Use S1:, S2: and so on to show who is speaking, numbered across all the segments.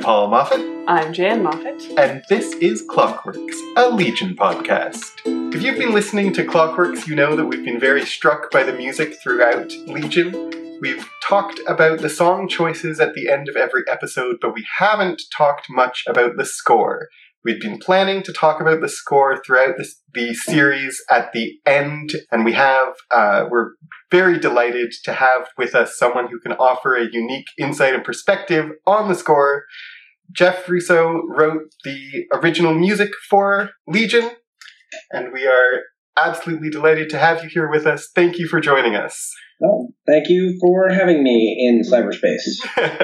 S1: Paul Moffat.
S2: I'm Jan Moffat.
S1: And this is Clockworks, a Legion podcast. If you've been listening to Clockworks, you know that we've been very struck by the music throughout Legion. We've talked about the song choices at the end of every episode, but we haven't talked much about the score. We've been planning to talk about the score throughout the series at the end, and we're very delighted to have with us someone who can offer a unique insight and perspective on the score. Jeff Russo wrote the original music for Legion, and we are absolutely delighted to have you here with us. Thank you for joining us.
S3: Oh, thank you for having me in cyberspace.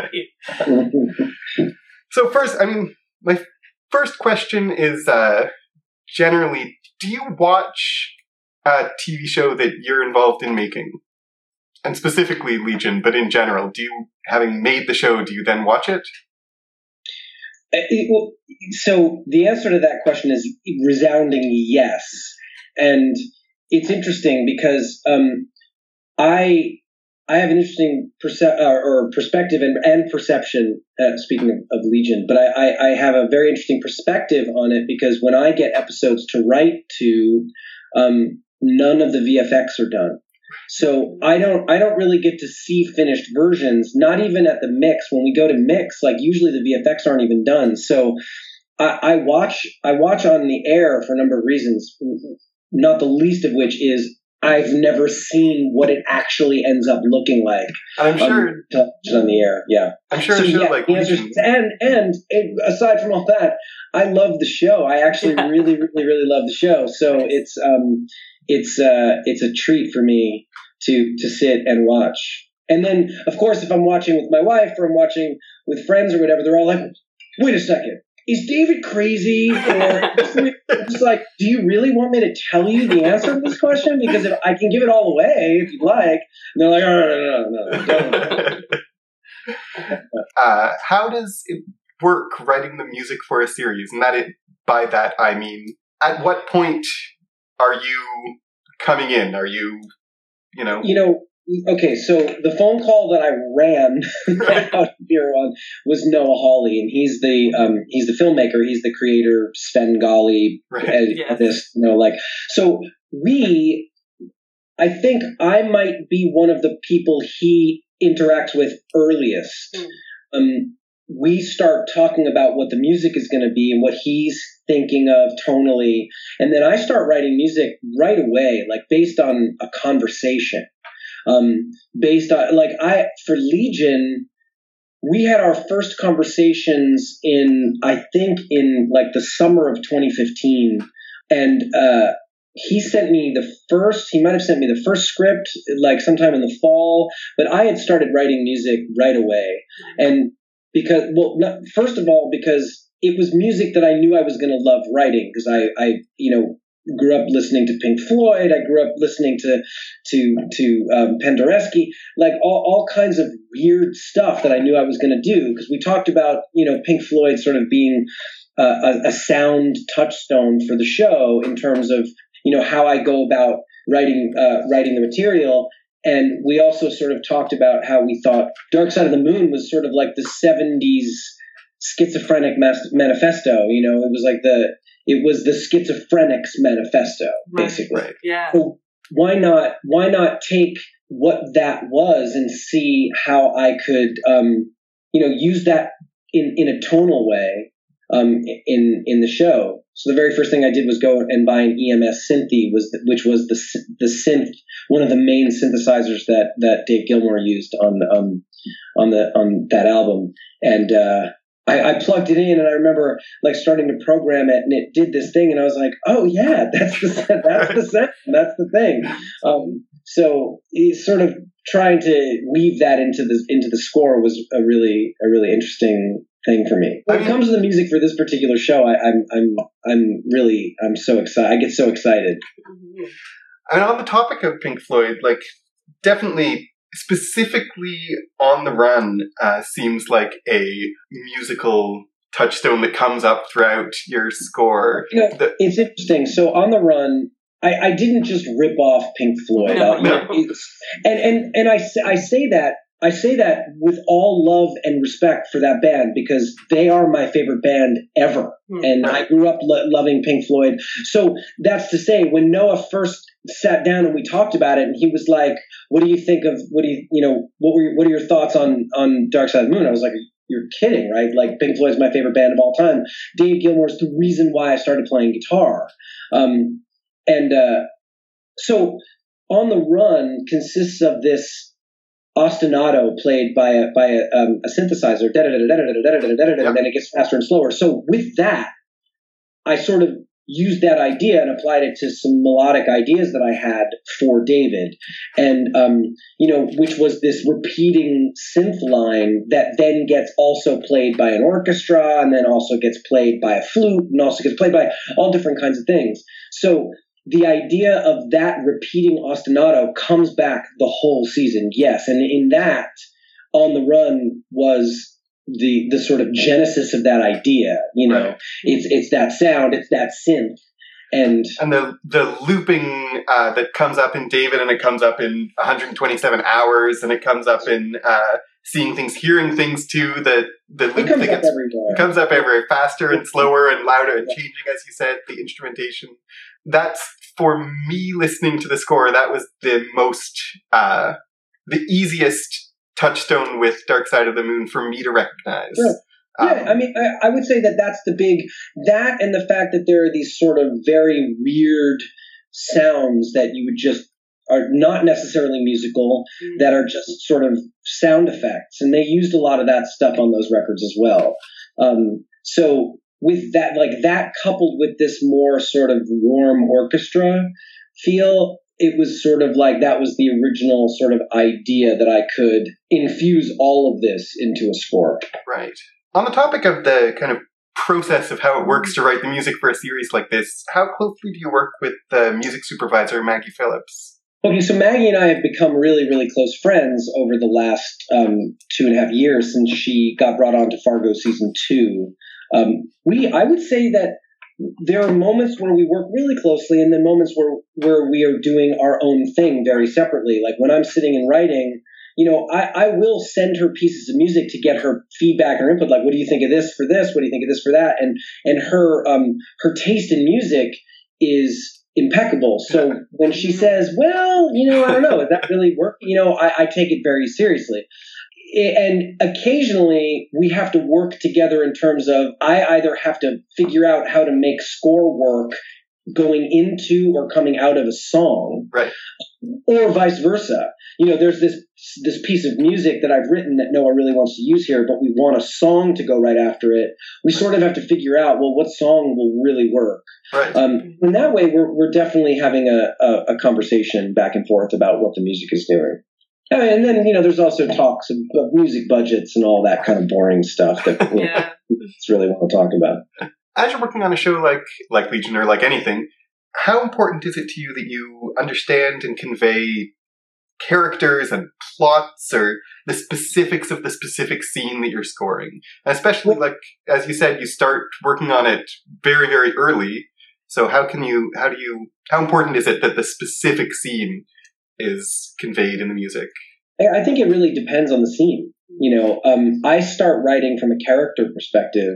S1: So first, my first question is generally, do you watch a TV show that you're involved in making? And specifically Legion, but in general, having made the show, do you then watch it?
S3: So the answer to that question is resounding yes. And it's interesting because I have an interesting perspective and perception, speaking of Legion, but I have a very interesting perspective on it because when I get episodes to write to, none of the VFX are done. So I don't really get to see finished versions, not even at the mix. When we go to mix, like usually the VFX aren't even done. So I watch on the air for a number of reasons, not the least of which is I've never seen what it actually ends up looking like.
S1: I'm sure
S3: on the air, yeah.
S1: I'm sure. Like
S3: and aside from all that, I love the show. I actually really, really, really love the show. So it's a treat for me to sit and watch. And then, of course, if I'm watching with my wife or I'm watching with friends or whatever, they're all like, "Wait a second. Is David crazy?" Or it's like, "Do you really want me to tell you the answer to this question? Because if I can give it all away if you'd like." And they're like, "Oh, no, don't."
S1: How does it work writing the music for a series? And by that I mean, at what point are you coming in? Are you,
S3: Okay, so the phone call that I ran out here on was Noah Hawley, and he's the filmmaker. He's the creator, Svengali, So I think I might be one of the people he interacts with earliest. We start talking about what the music is going to be and what he's thinking of tonally, and then I start writing music right away, like based on a conversation. For Legion, we had our first conversations in the summer of 2015. And, he might have sent me the first script, like sometime in the fall, but I had started writing music right away. And because it was music that I knew I was going to love writing because I grew up listening to Pink Floyd. I grew up listening to Penderecki, like all kinds of weird stuff that I knew I was going to do. Because we talked about, Pink Floyd sort of being a sound touchstone for the show in terms of, how I go about writing the material. And we also sort of talked about how we thought Dark Side of the Moon was sort of like the 70s schizophrenic manifesto. It was the Schizophrenics Manifesto, basically.
S1: Right.
S2: Yeah.
S3: So why not take what that was and see how I could, use that in a tonal way, in the show. So the very first thing I did was go and buy an EMS Synthi, which was the synth, one of the main synthesizers that Dave Gilmour used on that album, and I plugged it in, and I remember like starting to program it, and it did this thing, and I was like, "Oh yeah, that's the sound, that's the thing." So sort of trying to weave that into the score was a really interesting thing for me. When it comes to the music for this particular show, I'm so excited. I get so excited.
S1: And on the topic of Pink Floyd, like definitely. Specifically, On the Run seems like a musical touchstone that comes up throughout your score.
S3: It's interesting. So On the Run, I didn't just rip off Pink Floyd.
S1: No.
S3: And I say that I say that with all love and respect for that band because they are my favorite band ever. And I grew up loving Pink Floyd. So that's to say, when Noah first sat down and we talked about it, and he was like, what are your thoughts on Dark Side of the Moon? I was like, you're kidding, right? Like, Pink Floyd is my favorite band of all time. Dave Gilmour is the reason why I started playing guitar. So On the Run consists of this ostinato played by a synthesizer, and then it gets faster and slower. So with that, I sort of used that idea and applied it to some melodic ideas that I had for David, and which was this repeating synth line that then gets also played by an orchestra, and then also gets played by a flute, and also gets played by all different kinds of things. So the idea of that repeating ostinato comes back the whole season, yes. And in that, On the Run was the sort of genesis of that idea.
S1: Right.
S3: It's that sound, it's that synth, and
S1: the looping that comes up in David, and it comes up in 127 Hours, and it comes up in Seeing Things, Hearing Things too. The loop
S3: it comes up everywhere.
S1: It comes up everywhere, faster and slower and louder and changing, as you said. The instrumentation. That's, for me, listening to the score, that was the most, the easiest touchstone with Dark Side of the Moon for me to recognize.
S3: Sure. Yeah, I mean, I would say that's the big, that and the fact that there are these sort of very weird sounds that you would just, are not necessarily musical, that are just sort of sound effects. And they used a lot of that stuff on those records as well. So with that, like that coupled with this more sort of warm orchestra feel, it was sort of like that was the original sort of idea that I could infuse all of this into a score.
S1: Right. On the topic of the kind of process of how it works to write the music for a series like this, how closely do you work with the music supervisor, Maggie Phillips?
S3: Okay, so Maggie and I have become really, really close friends over the last 2.5 years since she got brought on to Fargo season 2. I would say that there are moments where we work really closely, and then moments where we are doing our own thing very separately. Like when I'm sitting and writing, I will send her pieces of music to get her feedback or input. Like, what do you think of this for this? What do you think of this for that? And her taste in music is impeccable. So when she says, well, I don't know, is that really work? I take it very seriously. And occasionally we have to work together in terms of, I either have to figure out how to make score work going into or coming out of a song,
S1: right,
S3: or vice versa. There's this piece of music that I've written that Noah really wants to use here, but we want a song to go right after it. We sort of have to figure out, well, what song will really work.
S1: Right.
S3: In that way, we're definitely having a conversation back and forth about what the music is doing. And then, there's also talks of music budgets and all that kind of boring stuff that we really want to talk about.
S1: As you're working on a show like Legion or like anything, how important is it to you that you understand and convey characters and plots or the specifics of the specific scene that you're scoring? Especially, like, as you said, you start working on it very, very early. So how important is it that the specific scene is conveyed in the music?
S3: I think it really depends on the scene. I start writing from a character perspective.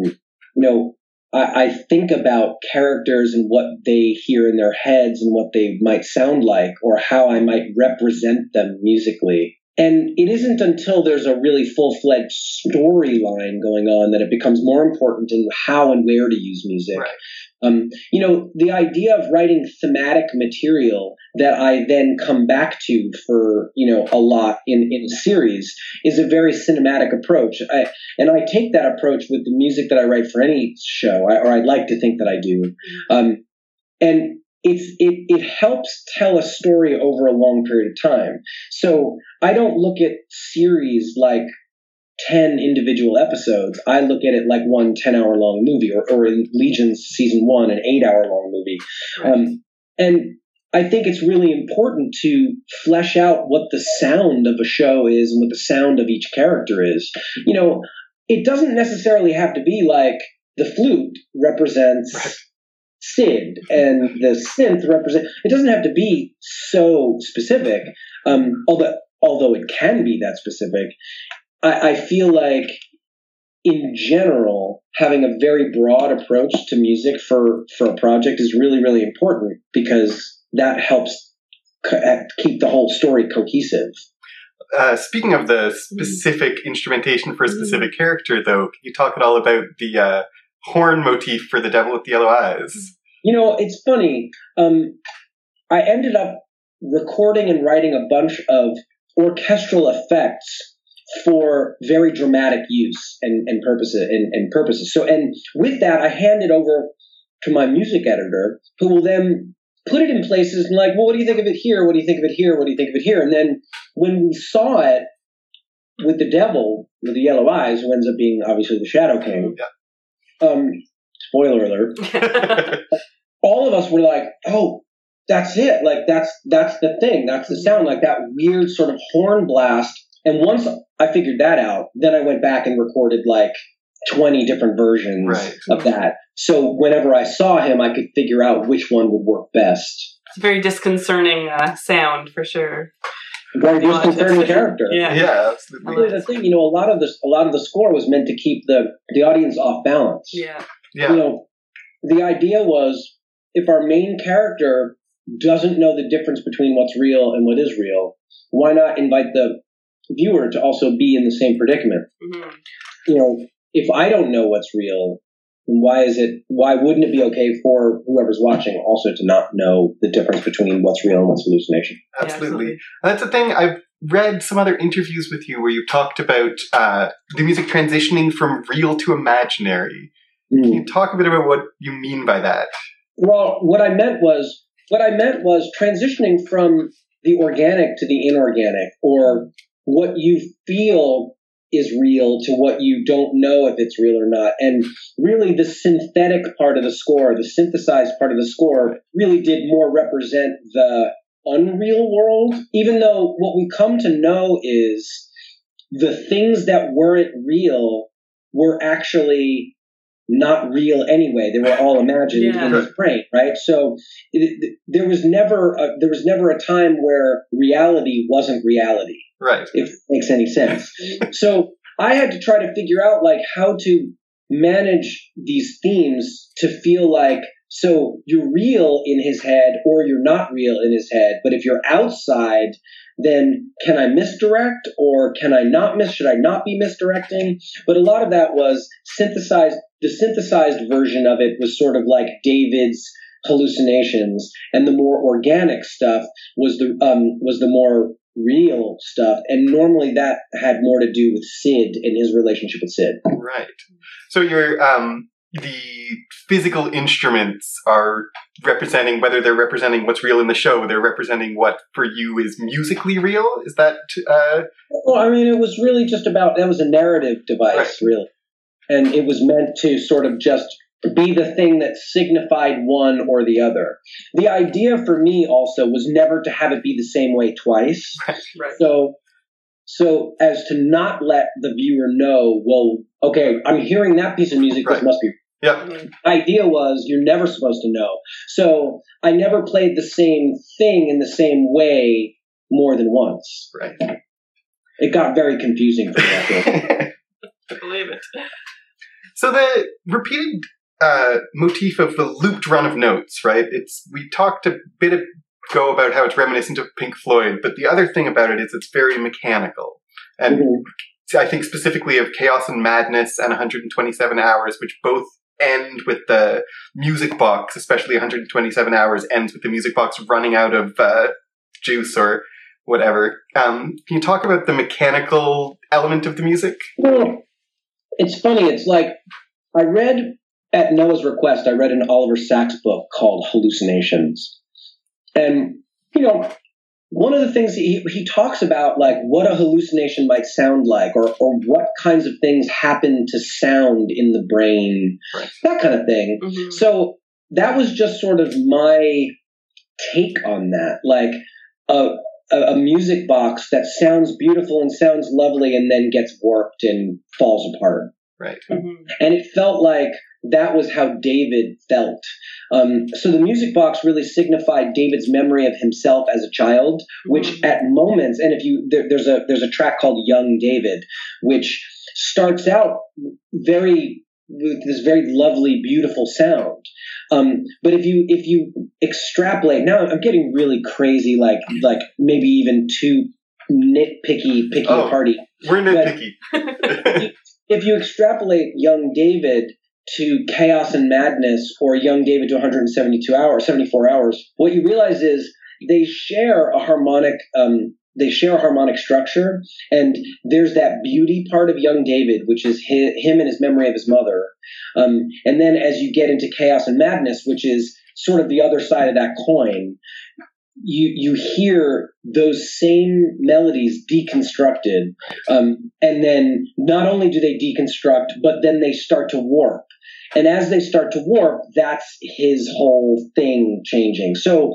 S3: I think about characters and what they hear in their heads and what they might sound like, or how I might represent them musically. And it isn't until there's a really full-fledged storyline going on that it becomes more important in how and where to use music.
S1: Right.
S3: The idea of writing thematic material that I then come back to for, a lot in a series is a very cinematic approach. I take that approach with the music that I write for any show, or I'd like to think that I do. And it helps tell a story over a long period of time. So I don't look at series like 10 individual episodes. I look at it like one 10-hour-long movie, or in Legion's season 1, an 8-hour-long movie. Right. And I think it's really important to flesh out what the sound of a show is and what the sound of each character is. It doesn't necessarily have to be like the flute represents Sid and the synth represents. It doesn't have to be so specific. Although although it can be that specific, I feel like in general, having a very broad approach to music for a project is really, really important because that helps keep the whole story cohesive.
S1: Speaking of the specific instrumentation for a specific character, though, can you talk at all about the horn motif for The Devil with the Yellow Eyes?
S3: It's funny. I ended up recording and writing a bunch of orchestral effects for very dramatic use and purposes. So, and with that, I hand it over to my music editor, who will then put it in places and like, well, what do you think of it here? What do you think of it here? What do you think of it here? And then when we saw it with the Devil with the Yellow Eyes, who ends up being obviously the Shadow King. Spoiler alert. All of us were like, oh, that's it. Like that's the thing. That's the sound. Like that weird sort of horn blast. And once I figured that out, then I went back and recorded like 20 different versions of that. So whenever I saw him, I could figure out which one would work best.
S2: It's a very disconcerting sound for sure.
S3: Very disconcerting character.
S1: Yeah, absolutely.
S3: Really, the thing, a lot of the score was meant to keep the audience off balance.
S2: Yeah.
S3: The idea was if our main character doesn't know the difference between what's real and what is real, why not invite the viewer to also be in the same predicament?
S2: Mm-hmm.
S3: If I don't know what's real, why wouldn't it be okay for whoever's watching also to not know the difference between what's real and what's hallucination?
S1: Absolutely. That's the thing. I've read some other interviews with you where you talked about the music transitioning from real to imaginary. Can you talk a bit about what you mean by that?
S3: Well, what I meant was transitioning from the organic to the inorganic, or what you feel is real to what you don't know if it's real or not. And really the synthetic part of the score, the synthesized part of the score, really did more represent the unreal world, even though what we come to know is the things that weren't real were actually not real anyway. They were all imagined in his brain, right? So there was never a time where reality wasn't reality.
S1: Right.
S3: If it makes any sense. So I had to try to figure out like how to manage these themes to feel like, so you're real in his head or you're not real in his head. But if you're outside, then can I misdirect or can I not should I not be misdirecting? But a lot of that was synthesized. The synthesized version of it was sort of like David's hallucinations, and the more organic stuff was the more real stuff, and normally that had more to do with Sid and his relationship with Sid.
S1: Right. So your the physical instruments are representing, whether they're representing what's real in the show, they're representing what for you is musically real. Is that?
S3: Well, I mean, it was really just about that was a narrative device, really, and it was meant to sort of just be the thing that signified one or the other. The idea for me also was never to have it be the same way twice.
S2: Right.
S3: So as to not let the viewer know, well, okay, I'm hearing that piece of music, this must be.
S1: Yeah.
S3: The idea was you're never supposed to know. So I never played the same thing in the same way more than once.
S1: Right.
S3: It got very confusing for me.
S2: I believe it.
S1: So the repeated motif of the looped run of notes, right? We talked a bit ago about how it's reminiscent of Pink Floyd, but the other thing about it is it's very mechanical. And I think specifically of Chaos and Madness and 127 Hours, which both end with the music box, especially 127 Hours ends with the music box running out of juice or whatever. Can you talk about the mechanical element of the music?
S3: Well, it's funny. It's like I read, at Noah's request, I read an Oliver Sacks book called Hallucinations. And, one of the things he talks about, like, what a hallucination might sound like, or what kinds of things happen to sound in the brain, that kind of thing. Mm-hmm. So that was just sort of my take on that. Like, a music box that sounds beautiful and sounds lovely and then gets warped and falls apart.
S1: Right.
S3: Mm-hmm. And it felt like that was how David felt. So the music box really signified David's memory of himself as a child, which at moments, and there's a track called Young David, which starts out with this very lovely, beautiful sound. But if you extrapolate, now I'm getting really crazy, like maybe even too picky a party.
S1: We're nitpicky.
S3: If you extrapolate Young David to Chaos and Madness, or Young David to 74 hours, what you realize is they share a harmonic structure, and there's that beauty part of Young David, which is him and his memory of his mother. And then as you get into Chaos and Madness, which is sort of the other side of that coin, you hear those same melodies deconstructed. And then not only do they deconstruct, but then they start to warp. And as they start to warp, that's his whole thing changing. So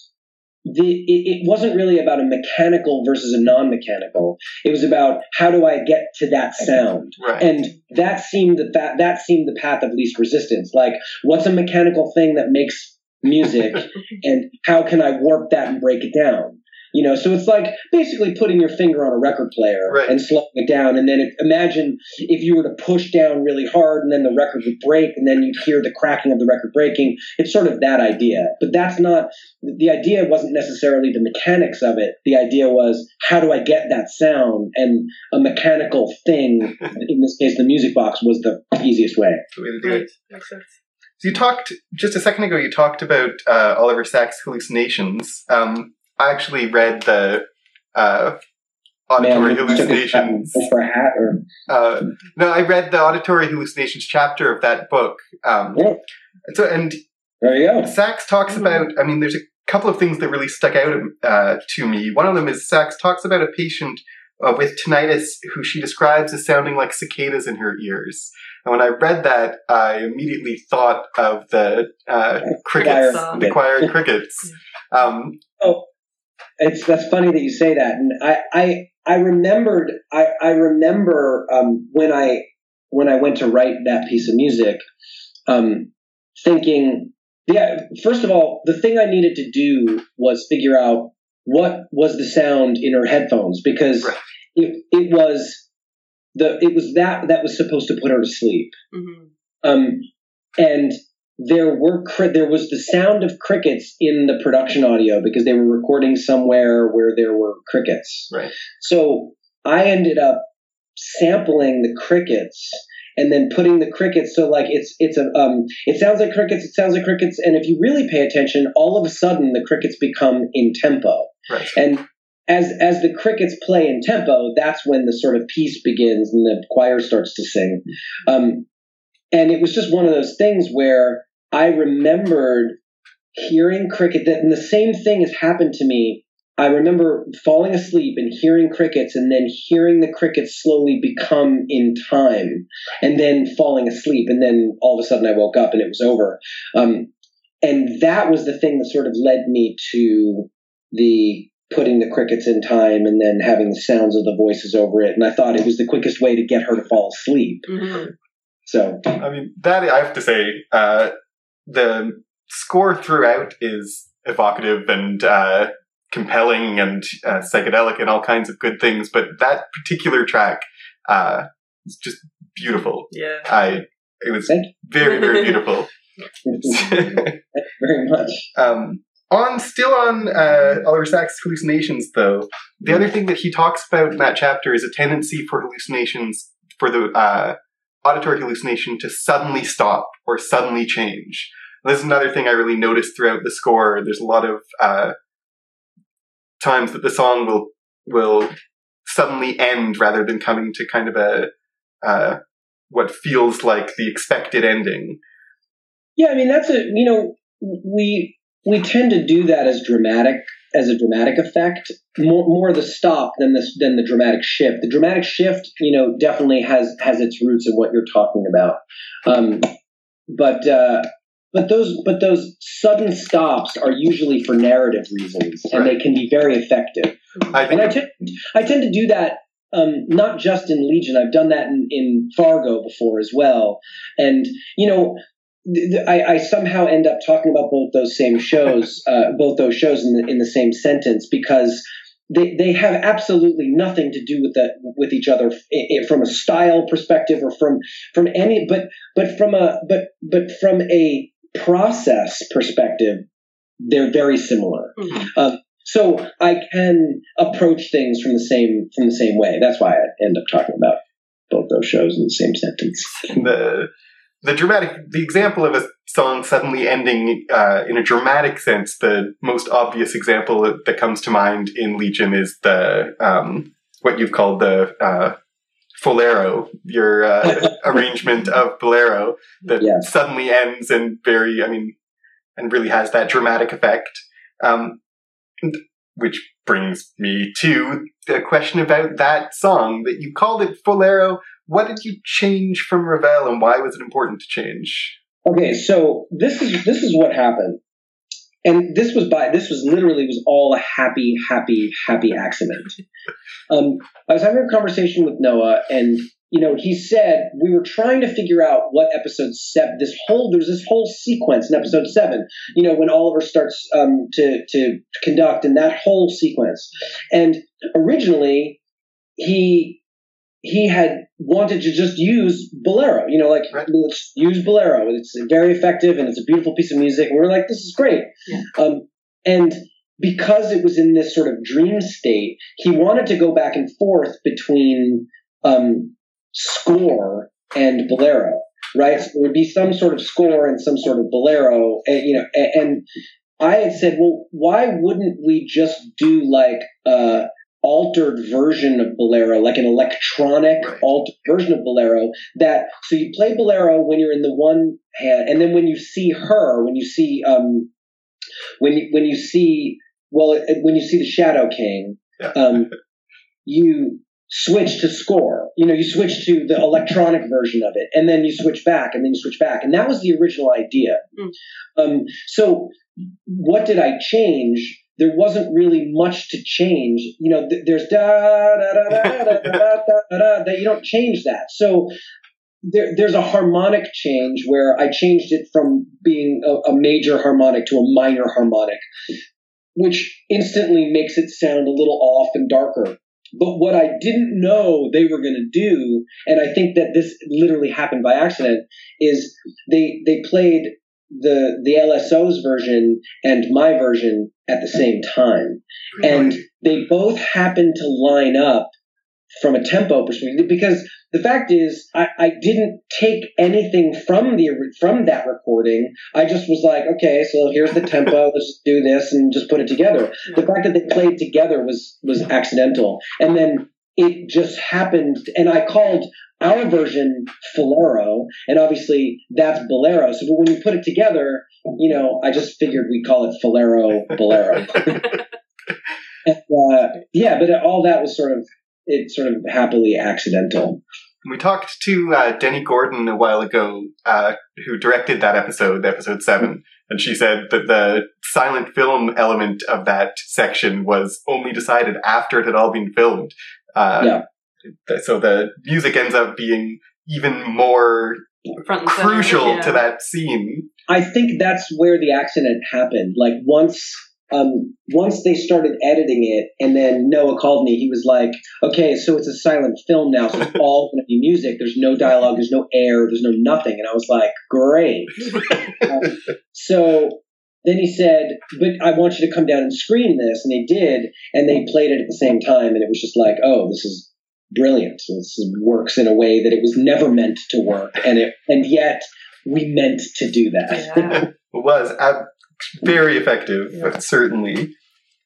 S3: it wasn't really about a mechanical versus a non-mechanical. It was about, how do I get to that sound?
S1: Right.
S3: And that seemed the path of least resistance. Like, what's a mechanical thing that makes music, and how can I warp that and break it down? So it's like basically putting your finger on a record player and slowing it down. And then imagine if you were to push down really hard, and then the record would break, and then you'd hear the cracking of the record breaking. It's sort of that idea. But that's not, the idea wasn't necessarily the mechanics of it. The idea was, how do I get that sound? And a mechanical thing, in this case the music box, was the easiest way.
S2: Right. Makes sense.
S1: So you talked, just a second ago, you talked about Oliver Sacks' hallucinations. I actually read the Auditory Hallucinations.
S3: For a hat, or?
S1: No, I read the Auditory Hallucinations chapter of that book.
S3: Yeah.
S1: And
S3: there you go.
S1: Sacks talks about, there's a couple of things that really stuck out to me. One of them is Sacks talks about a patient with tinnitus who she describes as sounding like cicadas in her ears. And when I read that, I immediately thought of the crickets, the choir crickets.
S3: That's funny that you say that, and I remember when I went to write that piece of music, thinking, first of all, the thing I needed to do was figure out what was the sound in her headphones, because it was that was supposed to put her to sleep, and there was the sound of crickets in the production audio, because they were recording somewhere where there were crickets.
S1: Right.
S3: So I ended up sampling the crickets and then putting the crickets. So like it sounds like crickets. It sounds like crickets. And if you really pay attention, all of a sudden the crickets become in tempo.
S1: Right.
S3: And as the crickets play in tempo, that's when the sort of piece begins and the choir starts to sing. And it was just one of those things where I remembered hearing cricket, and the same thing has happened to me. I remember falling asleep and hearing crickets, and then hearing the crickets slowly become in time, and then falling asleep. And then all of a sudden I woke up and it was over. And that was the thing that sort of led me to the putting the crickets in time and then having the sounds of the voices over it. And I thought it was the quickest way to get her to fall asleep. Mm-hmm. So,
S1: that I have to say, the score throughout is evocative and compelling and psychedelic and all kinds of good things, but that particular track is just beautiful.
S2: Yeah,
S1: it was very, very beautiful.
S3: Thank you very much.
S1: Still on Oliver Sacks' hallucinations, though, the other thing that he talks about in that chapter is a tendency for hallucinations, for the auditory hallucination, to suddenly stop or suddenly change. And this is another thing I really noticed throughout the score. There's a lot of times that the song will suddenly end rather than coming to kind of a what feels like the expected ending.
S3: Yeah, that's we tend to do that as a dramatic effect, more the stop than the dramatic shift. The dramatic shift, definitely has its roots in what you're talking about. But those sudden stops are usually for narrative reasons, and they can be very effective. I tend to do that not just in Legion. I've done that in Fargo before as well. And, you know, I somehow end up talking about both those shows in the same sentence, because they have absolutely nothing to do with each other from a style perspective or from any, but from a process perspective, they're very similar.
S2: Mm-hmm.
S3: So I can approach things from the same way. That's why I end up talking about both those shows in the same sentence.
S1: The example of a song suddenly ending in a dramatic sense, the most obvious example that comes to mind in Legion is the what you've called the Bolero, your arrangement of Bolero that suddenly ends and really has that dramatic effect. Which brings me to the question about that song, that you called it Bolero. What did you change from Ravel, and why was it important to change? Okay, so this is what happened, and this was all a happy accident. I was having a conversation with Noah, and he said we were trying to figure out what episode 7. There's this whole sequence in episode 7. When Oliver starts to conduct, and that whole sequence, and originally he had wanted to just use Bolero, right. Let's use Bolero. It's very effective and it's a beautiful piece of music. And we were like, this is great. Yeah. And because it was in this sort of dream state, he wanted to go back and forth between score and Bolero, right? So there would be some sort of score and some sort of Bolero, and I had said, well, why wouldn't we just do like altered version of Bolero, like an electronic altered version of Bolero, so you play Bolero when you're in the one hand, and then when you see the Shadow King, you switch to score. You switch to the electronic version of it, and then you switch back, and then you switch back. And that was the original idea. So what did I change? There wasn't really much to change. There's da da da da da da da da, that you don't change that. So there's a harmonic change where I changed it from being a major harmonic to a minor harmonic, which instantly makes it sound a little off and darker. But what I didn't know they were going to do, and I think that this literally happened by accident, is they played the LSO's version and my version at the same time. And they both happened to line up from a tempo perspective, because the fact is I didn't take anything from that recording. I just was like, okay, so here's the tempo, let's do this and just put it together. The fact that they played together was accidental. And then it just happened, and I called our version Bolero, and obviously that's Bolero. So but when we put it together, I just figured we'd call it Bolero. And, but all that was sort of happily accidental. We talked to Denny Gordon a while ago, who directed that episode 7, and she said that the silent film element of that section was only decided after it had all been filmed. So the music ends up being even more crucial to that scene.
S3: I think that's where the accident happened. Like once they started editing it, and then Noah called me, he was like, okay, so it's a silent film now, so it's all going to be music. There's no dialogue, there's no air, there's no nothing. And I was like, great. So then he said, but I want you to come down and screen this. And they did, and they played it at the same time, and it was just like, oh, this is brilliant. This works in a way that it was never meant to work, and yet we meant to do that.
S1: Yeah. It was very effective, certainly.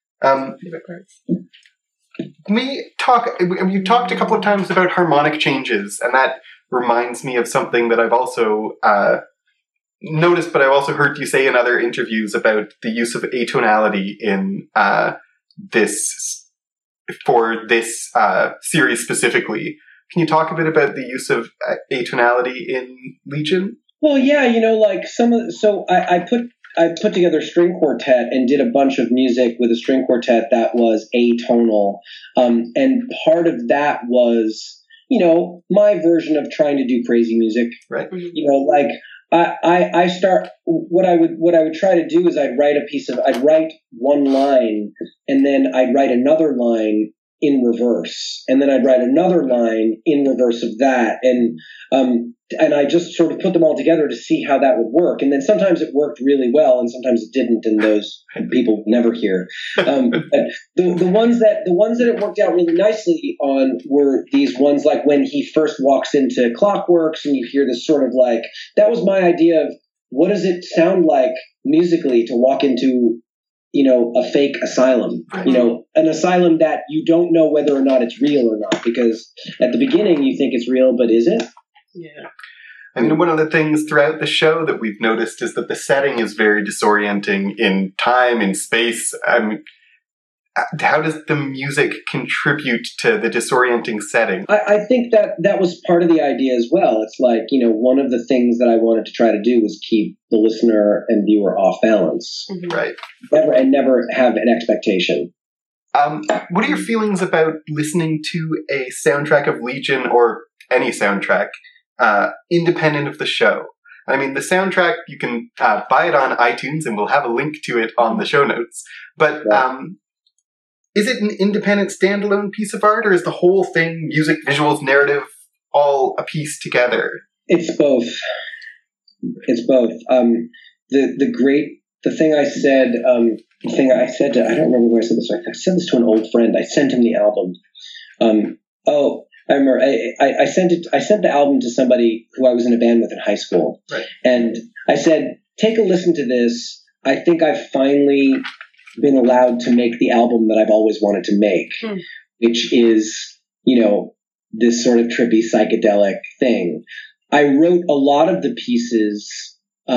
S1: You talked a couple of times about harmonic changes, and that reminds me of something that I've also noticed, but I've also heard you say in other interviews about the use of atonality in this series specifically. Can you talk a bit about the use of atonality in Legion?
S3: Well, yeah, I put together a string quartet and did a bunch of music with a string quartet that was atonal. And part of that was, my version of trying to do crazy music.
S1: Right.
S3: Like I start, what I would try to do is I'd write one line and then I'd write another line in reverse, and then I'd write another line in reverse of that, and I just sort of put them all together to see how that would work. And then sometimes it worked really well, and sometimes it didn't, and those people never hear. But the ones that it worked out really nicely on were these ones like when he first walks into Clockworks, and you hear this sort of like, that was my idea of what does it sound like musically to walk into a fake asylum, an asylum that you don't know whether or not it's real or not, because at the beginning you think it's real, but is it?
S2: Yeah.
S1: I mean, one of the things throughout the show that we've noticed is that the setting is very disorienting in time, in space. How does the music contribute to the disorienting setting?
S3: I think that was part of the idea as well. It's like, one of the things that I wanted to try to do was keep the listener and viewer off balance.
S2: Mm-hmm.
S1: Right.
S3: Never have an expectation.
S1: What are your feelings about listening to a soundtrack of Legion or any soundtrack independent of the show? I mean, the soundtrack, you can buy it on iTunes, and we'll have a link to it on the show notes. But is it an independent, standalone piece of art, or is the whole thing, music, visuals, narrative, all a piece together?
S3: It's both. The thing I said to, I don't remember where I said this. I said this to an old friend. I sent him the album. I remember I sent the album to somebody who I was in a band with in high school.
S1: Right.
S3: And I said, take a listen to this. I think I've finally been allowed to make the album that I've always wanted to make, which is, this sort of trippy psychedelic thing. I wrote a lot of the pieces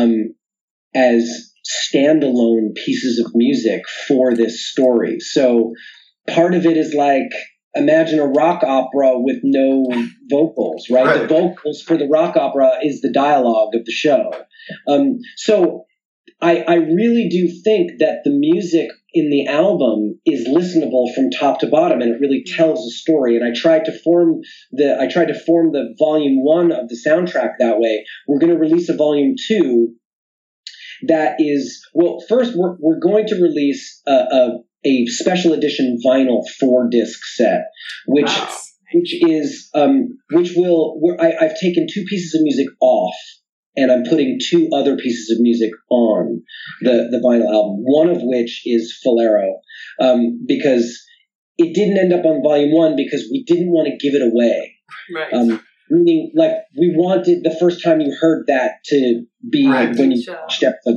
S3: as standalone pieces of music for this story. So part of it is like, imagine a rock opera with no vocals, right? The vocals for the rock opera is the dialogue of the show. So I really do think that the music in the album is listenable from top to bottom, and it really tells a story. And I tried to form the volume 1 of the soundtrack that way. We're going to release a volume 2 that is, first we're going to release a special edition vinyl 4-disc set, which is I've taken 2 pieces of music off, and I'm putting 2 other pieces of music on the vinyl album. One of which is Falero, because it didn't end up on volume 1 because we didn't want to give it away.
S2: Right.
S3: Meaning, like, we wanted the first time you heard that to be when you watched episode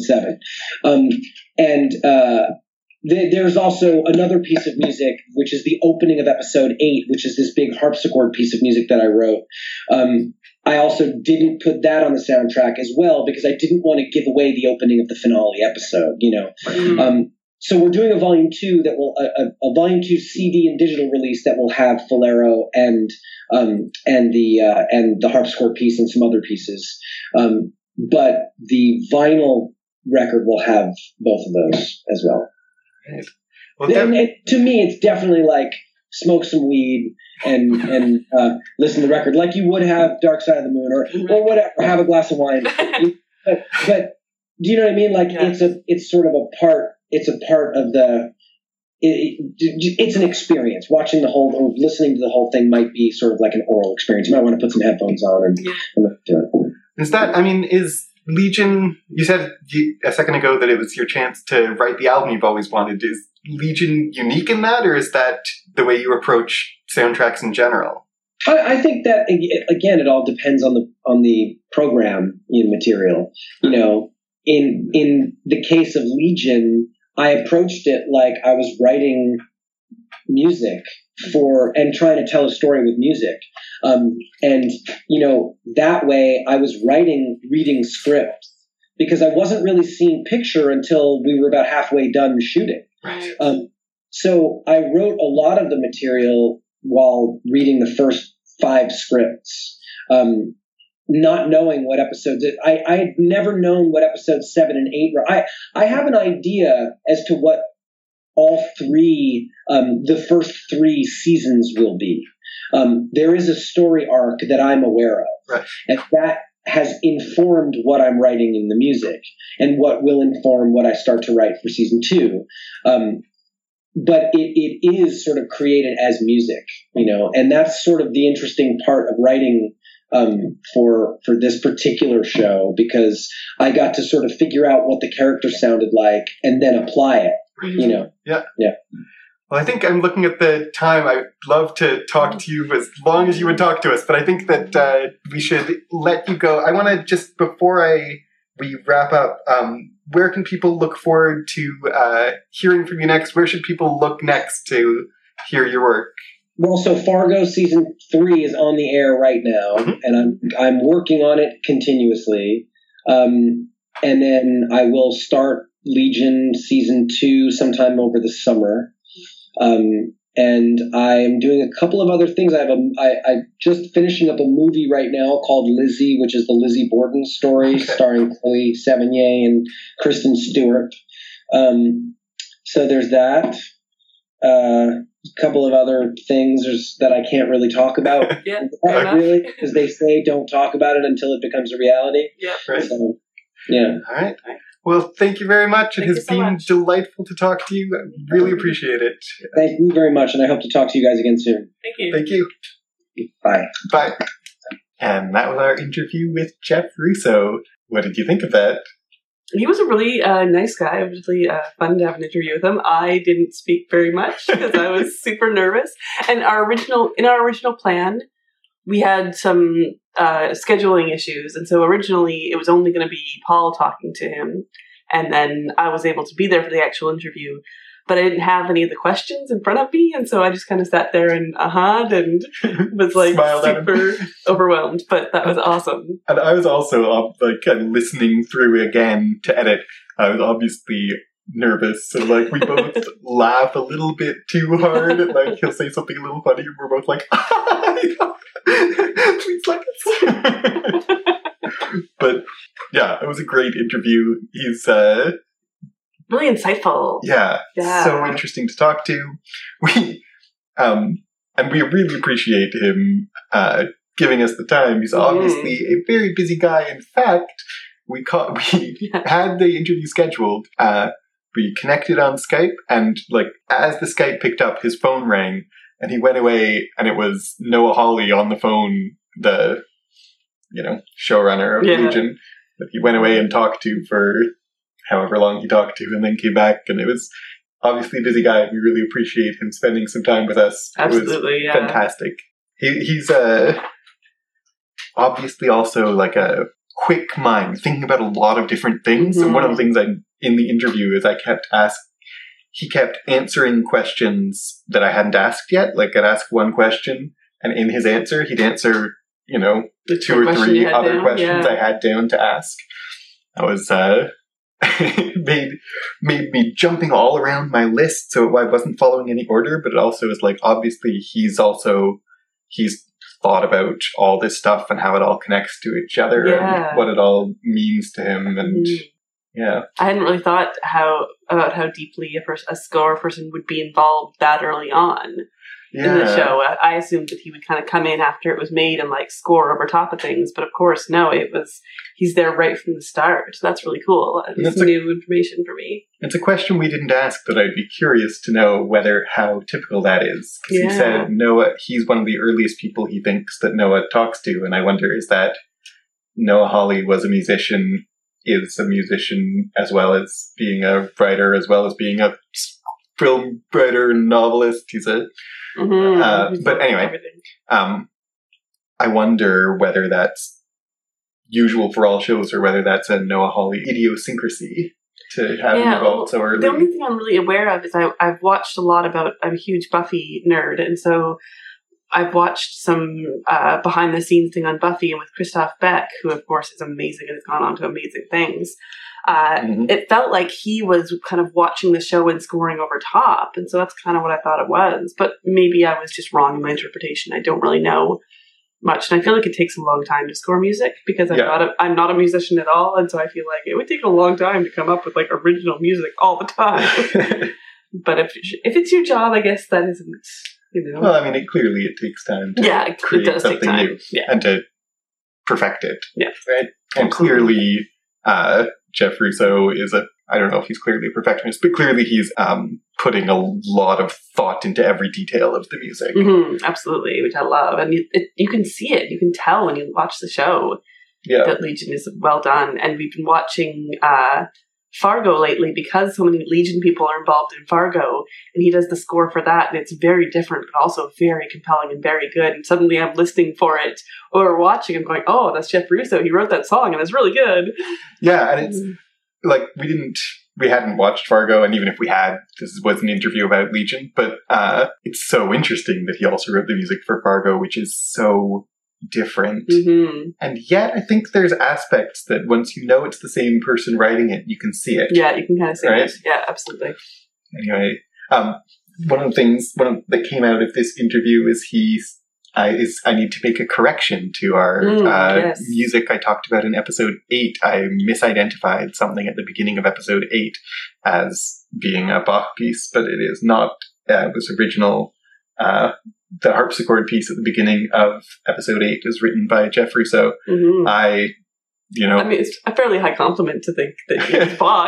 S3: 7. There's also another piece of music, which is the opening of episode 8, which is this big harpsichord piece of music that I wrote. I also didn't put that on the soundtrack as well because I didn't want to give away the opening of the finale episode, So we're doing a volume 2 that will a volume 2 CD and digital release that will have Falero and the harpsichord piece and some other pieces. But the vinyl record will have both of those as well.
S1: Right. Well,
S3: and to me, it's definitely like smoke some weed and listen to the record like you would have Dark Side of the Moon or whatever, have a glass of wine. But do you know what I mean? Like it's sort of a part. It's a part of it's an experience. Watching the whole or listening to the whole thing might be sort of like an oral experience. You might want to put some headphones on and do it.
S1: Is Legion, you said a second ago that it was your chance to write the album you've always wanted. Is Legion unique in that, or is that the way you approach soundtracks in general?
S3: I think that, again, it all depends on the program material. In the case of Legion, I approached it like I was writing music and trying to tell a story with music. That way I was reading scripts because I wasn't really seeing picture until we were about halfway done shooting.
S2: Right.
S3: So I wrote a lot of the material while reading the first 5 scripts. not knowing what episodes I had never known what episodes 7 and 8 were. I have an idea as to what all three, the first 3 seasons will be. There is a story arc that I'm aware of,
S1: right,
S3: and that has informed what I'm writing in the music and what will inform what I start to write for season 2. But it is sort of created as music, and that's sort of the interesting part of writing for this particular show, because I got to sort of figure out what the character sounded like and then apply it,
S1: Yeah. Well, I think I'm looking at the time. I'd love to talk to you as long as you would talk to us, but I think that we should let you go. I want to just, before we wrap up, where can people look forward to hearing from you next? Where should people look next to hear your work?
S3: Well, so Fargo season 3 is on the air right now, and I'm working on it continuously. And then I will start Legion season 2 sometime over the summer. And I'm doing a couple of other things. I'm just finishing up a movie right now called Lizzie, which is the Lizzie Borden story, starring Chloe Sevigny and Kristen Stewart. So there's that. A couple of other things that I can't really talk about. Really, because they say don't talk about it until it becomes a reality.
S2: Yeah,
S1: right.
S3: So, yeah.
S1: All right. Well, thank you very much. It has been delightful to talk to you. I really appreciate it.
S3: Thank you very much, and I hope to talk to you guys again soon.
S2: Thank you.
S1: Thank you.
S3: Bye.
S1: Bye. And that was our interview with Jeff Russo. What did you think of that?
S2: He was a really nice guy. It was really fun to have an interview with him. I didn't speak very much because I was super nervous. And in our original plan, we had some scheduling issues. And so originally it was only going to be Paul talking to him. And then I was able to be there for the actual interview. But I didn't have any of the questions in front of me. And so I just kind of sat there and and was like super overwhelmed. But that was awesome. And
S1: I was also listening through again to edit. I was obviously nervous. So we both laugh a little bit too hard. He'll say something a little funny and we're both like, please like it. But yeah, it was a great interview. He's
S2: really insightful.
S1: Yeah. So interesting to talk to. And we really appreciate him giving us the time. He's obviously a very busy guy. In fact, we had the interview scheduled. We connected on Skype, and as the Skype picked up, his phone rang, and he went away, and it was Noah Hawley on the phone, the showrunner of Legion, that he went away and talked to for however long he talked to, and then came back, and it was obviously a busy guy. We really appreciate him spending some time with us.
S2: Absolutely,
S1: it was fantastic. He's obviously also a quick mind, thinking about a lot of different things. And one of the things in the interview is he kept answering questions that I hadn't asked yet. I'd ask one question, and in his answer, he'd answer, the 2 or 3 other questions I had down to ask. I was made me jumping all around my list, so I wasn't following any order, but it also is obviously he's thought about all this stuff and how it all connects to each other and what it all means to him, and
S2: I hadn't really thought about how deeply a score person would be involved that early on in the show. I assumed that he would kind of come in after it was made and score over top of things, but of course, no, he's there right from the start. So that's really cool. It's new information for me.
S1: It's a question we didn't ask, but I'd be curious to know how typical that is. Because he said Noah, he's one of the earliest people he thinks that Noah talks to, and I wonder, is that Noah Hawley is a musician as well as being a writer, as well as being a film writer and novelist. He's a but anyway, I wonder whether that's usual for all shows or whether that's a Noah Hawley idiosyncrasy to have him involved so early.
S2: The only thing I'm really aware of is I've watched a lot about. I'm a huge Buffy nerd, and so I've watched some behind the scenes thing on Buffy and with Christoph Beck, who of course is amazing and has gone on to amazing things. It felt like he was kind of watching the show and scoring over top. And so that's kind of what I thought it was. But maybe I was just wrong in my interpretation. I don't really know much. And I feel like it takes a long time to score music because I'm not a musician at all. And so I feel like it would take a long time to come up with like original music all the time. But if it's your job, I guess that isn't,
S1: Well, I mean, it takes time to create
S2: it does
S1: something
S2: take time.
S1: new and to perfect it.
S2: Yeah.
S1: Right? And clearly, Jeff Russo is I don't know if he's clearly a perfectionist, but clearly he's putting a lot of thought into every detail of the music.
S2: Mm-hmm, absolutely, which I love. And you can see it. You can tell when you watch the show that Legion is well done. And we've been watching Fargo lately because so many Legion people are involved in Fargo, and he does the score for that, and it's very different but also very compelling and very good. And suddenly I'm listening for it or watching, I'm going, oh, that's Jeff Russo, he wrote that song and it's really good.
S1: Yeah, and it's like we hadn't watched Fargo, and even if we had, this was an interview about Legion, but it's so interesting that he also wrote the music for Fargo, which is so different. Mm-hmm. And yet I think there's aspects that once you know it's the same person writing it, you can see it.
S2: Yeah, you can kind of see it. Yeah, absolutely.
S1: Anyway, one of the things that came out of this interview is I need to make a correction to our music I talked about in episode 8. I misidentified something at the beginning of episode 8 as being a Bach piece, but it is not. It was original. The harpsichord piece at the beginning of episode 8 is written by Jeff Russo. Mm-hmm. I mean,
S2: it's a fairly high compliment to think that it's Bach,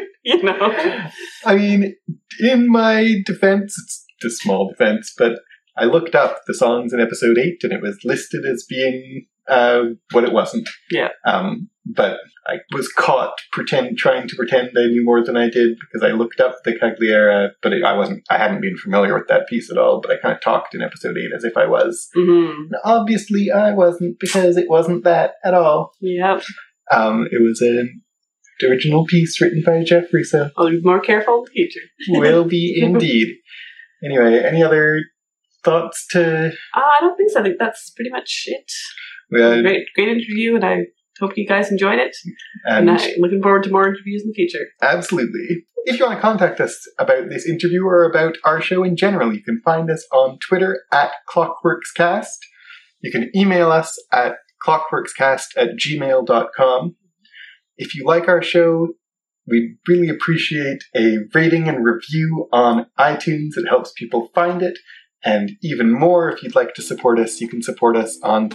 S1: I mean, in my defense, it's a small defense, but I looked up the songs in episode 8 and it was listed as being what it wasn't.
S2: Yeah.
S1: But I was caught trying to pretend I knew more than I did because I looked up the Cagliera, but I hadn't been familiar with that piece at all, but I kind of talked in episode 8 as if I was. Mm-hmm. And obviously I wasn't, because it wasn't that at all.
S2: Yep.
S1: It was an original piece written by Jeff Russo.
S2: I'll be more careful in the future.
S1: Will be indeed. Anyway, any other thoughts to...
S2: I don't think so. I think that's pretty much it. Great interview, and I hope you guys enjoyed it. And I'm looking forward to more interviews in the future.
S1: Absolutely. If you want to contact us about this interview or about our show in general, you can find us on Twitter at ClockworksCast. You can email us at clockworkscast@gmail.com. If you like our show, we'd really appreciate a rating and review on iTunes. It helps people find it. And even more, if you'd like to support us, you can support us on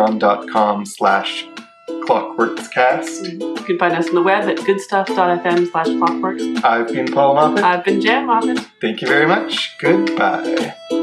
S1: patreon.com/clockworkscast.
S2: You can find us on the web at goodstuff.fm/clockworks.
S1: I've been Paul Moffat.
S2: I've been Jan Moffat.
S1: Thank you very much. Goodbye.